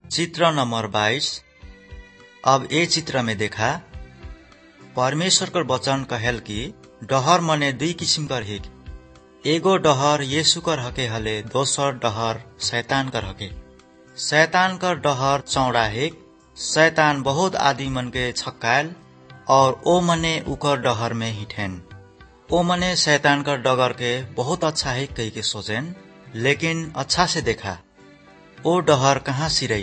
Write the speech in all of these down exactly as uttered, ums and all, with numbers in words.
चित्र नंबर बाईस। अब ए चित्र में देखा परमेश्वर कर वचन कहल कि डहर मने दुई किसिम कर हिक। एगो डहर यीशु कर हके हले, दोसर डहर शैतान कर हके। शैतान कर डहर चौड़ा हिक। शैतान बहुत आदमी मन के छक्कायल और ओ मने उकर डहर में हिठेन। ओ मने शैतान कर डगर के बहुत अच्छा हिक कही के सोचेन, लेकिन अच्छा से देखा ओ डहर कहाँ सिरई।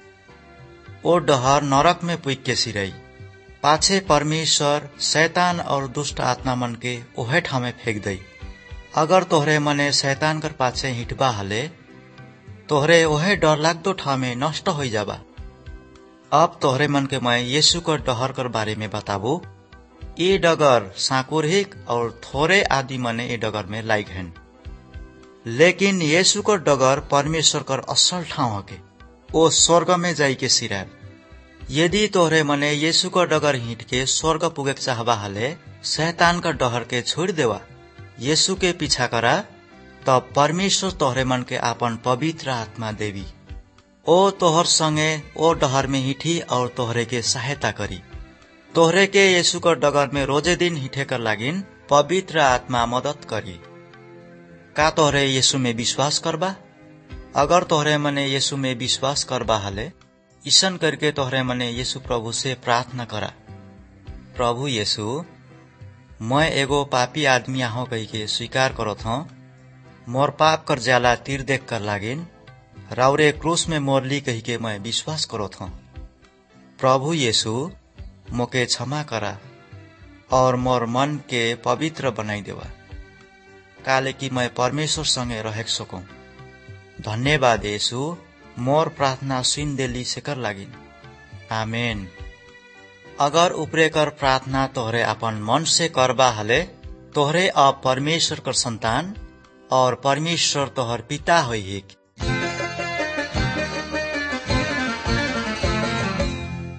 ओ डहर नरक में पुग के सिरई। पाछे परमेश्वर शैतान और दुष्ट आत्मा मन के ओहे ठाव में फेंक दई। अगर तोहरे मने शैतान कर पाछे हिटबा हले, तोहरे ओहे डर लागदो ठाव में नष्ट हो जाबा। अब तोहरे मन के मैं यीशु कर डहर कर बारे में बताबू। ये डगर साकुर हिक और थोड़े आदि मने ये डगर में लाइक हैं, लेकिन यीशु कर डगर परमेश्वर कर असल ठाव हके। ओ स्वर्ग में जाई के सिराल। यदि तोहरे मने यीशु कर डगर हिट के स्वर्ग पुगे चाहबा हले, शैतान का डहर के छोड़ देवा, यीशु के पीछा करा, तब परमेश्वर तोहरे मन के आपन पवित्र आत्मा देवी। ओ तोहर संगे ओ डहर में हिठी और तोहरे के सहायता करी। तोहरे के यीशु कर डगर में रोजे दिन हिठे कर लागिन पवित्र आत्मा मदद करी। का तोहरे यीशु में विश्वास करबा? अगर तोहरे मने यीशु में विश्वास करबा हले, ईसन करके तोहरे मने यीशु प्रभु से प्रार्थना करा। प्रभु यीशु, मैं एगो पापी आदमी हो कही के स्वीकार करत हूँ। मोर पाप कर जाला तीर देख कर लागिन राउरे क्रूस में मोरली कही के मैं विश्वास करत हूँ। प्रभु यीशु, मोके क्षमा करा और मोर मन के पवित्र बनाई देवा, काले कि मैं परमेश्वर संगे रह सकूं। धन्यवाद यीशु, मोर प्रार्थना सुन देली से कर लागिन। आमेन। अगर उपरे कर प्रार्थना तोहरे अपन मन से करबा हले, तोहरे अब परमेश्वर कर संतान और परमेश्वर तोहर पिता होई हिक।